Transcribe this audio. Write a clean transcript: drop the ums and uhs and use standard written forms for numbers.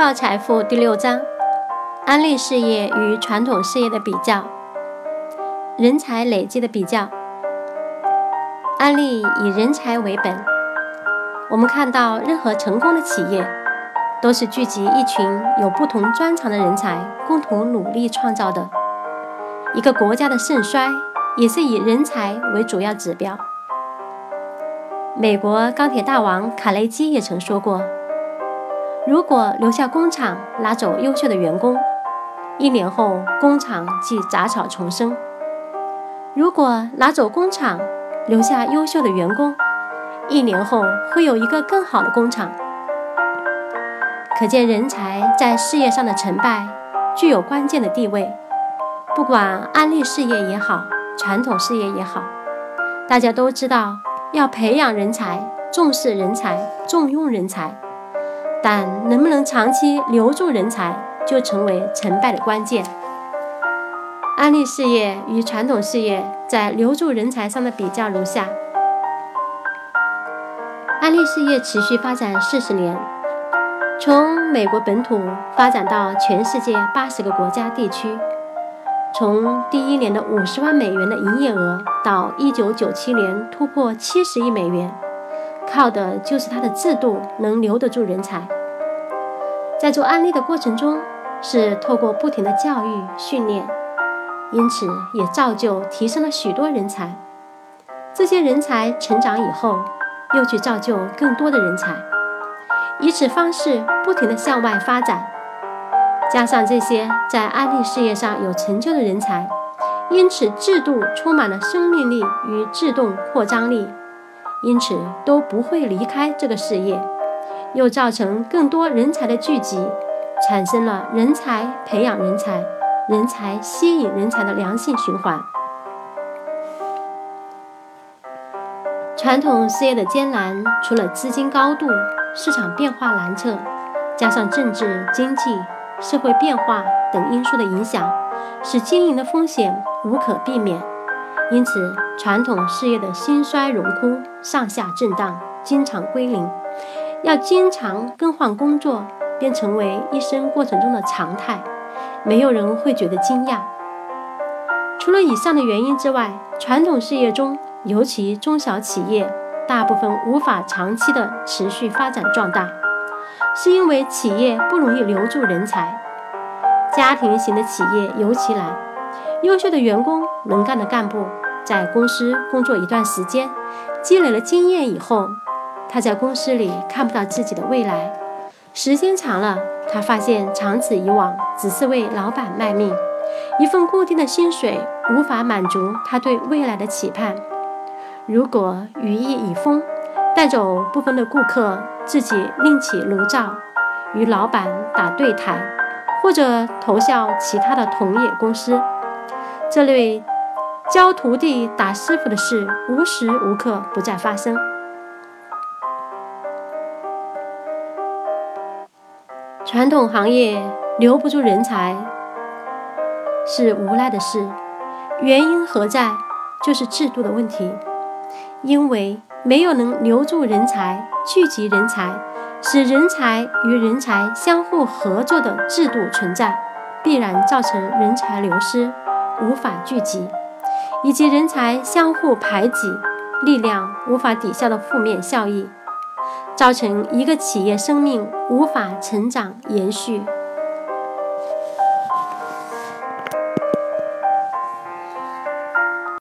报财富第6章：安利事业与传统事业的比较，人才累积的比较。安利以人才为本，我们看到任何成功的企业都是聚集一群有不同专长的人才共同努力创造的。一个国家的盛衰也是以人才为主要指标。美国钢铁大王卡内基也曾说过，如果留下工厂，拿走优秀的员工，1年后工厂即杂草丛生；如果拿走工厂，留下优秀的员工，1年后会有一个更好的工厂。可见人才在事业上的成败具有关键的地位。不管安利事业也好，传统事业也好，大家都知道要培养人才，重视人才，重用人才，但能不能长期留住人才，就成为成败的关键。安利事业与传统事业在留住人才上的比较如下：安利事业持续发展40年，从美国本土发展到全世界80个国家地区，从第1年的50万美元的营业额到1997年突破70亿美元，靠的就是它的制度能留得住人才。在做安利的过程中，是透过不停的教育训练，因此也造就提升了许多人才。这些人才成长以后，又去造就更多的人才，以此方式不停地向外发展。加上这些在安利事业上有成就的人才，因此制度充满了生命力与自动扩张力，因此都不会离开这个事业，又造成更多人才的聚集，产生了人才培养人才，人才吸引人才的良性循环。传统事业的艰难，除了资金高度、市场变化难测，加上政治、经济、社会变化等因素的影响，使经营的风险无可避免。因此，传统事业的兴衰荣枯、上下震荡经常归零，要经常更换工作，便成为一生过程中的常态，没有人会觉得惊讶。除了以上的原因之外，传统事业中，尤其中小企业，大部分无法长期的持续发展壮大，是因为企业不容易留住人才。家庭型的企业尤其难，优秀的员工、能干的干部在公司工作一段时间，积累了经验以后，他在公司里看不到自己的未来，时间长了，他发现长此以往只是为老板卖命，一份固定的薪水无法满足他对未来的期盼。如果羽翼已丰，带走部分的顾客，自己另起炉灶，与老板打对台，或者投效其他的同业公司，这类教徒弟打师傅的事无时无刻不在发生。传统行业留不住人才是无奈的事，原因何在？就是制度的问题。因为没有能留住人才、聚集人才，使人才与人才相互合作的制度存在，必然造成人才流失、无法聚集，以及人才相互排挤、力量无法抵消的负面效益，造成一个企业生命无法成长延续。